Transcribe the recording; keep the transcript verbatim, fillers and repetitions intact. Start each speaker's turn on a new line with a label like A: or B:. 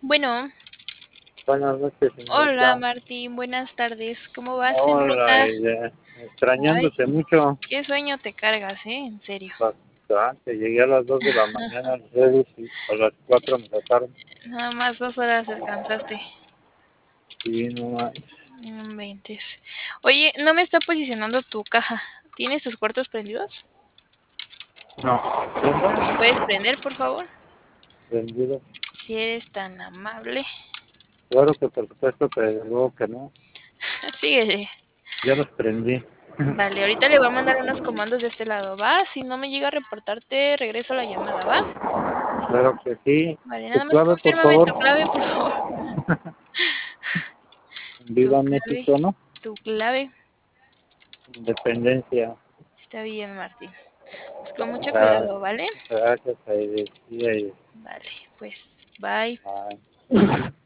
A: Bueno,
B: Buenas noches,
A: hola
B: señorita.
A: Martín, buenas tardes. ¿Cómo vas en
B: Hola,
A: ruta?
B: ella.
A: Ay,
B: Extrañándote mucho.
A: qué sueño te cargas, ¿eh? En serio.
B: Bastante. Llegué a las dos de la mañana al Redis y a las cuatro me sacaron.
A: Nada más dos horas descansaste.
B: Y no manches.
A: No inventes. Oye, no me está posicionando tu caja. ¿Tienes tus cuartos prendidos?
B: No.
A: ¿Me los puedes prender, por favor?
B: Prendido.
A: Si eres tan amable.
B: Claro que por supuesto, pero luego que no.
A: Síguele.
B: Ya los prendí.
A: Vale, ahorita le voy a mandar unos comandos de este lado, ¿va? Si no me llega a reportarte, regreso la llamada, ¿va?
B: Claro que sí.
A: Vale,
B: Tu
A: nada más
B: clave, por
A: confírmame tu
B: favor.
A: clave, por favor. Tu
B: Viva
A: clave,
B: México, ¿no?
A: tu clave.
B: Independencia.
A: Está bien, Martín. Pues con mucho
B: Ah,
A: cuidado, ¿vale?
B: gracias a ella.
A: Vale, pues, bye.
B: Bye.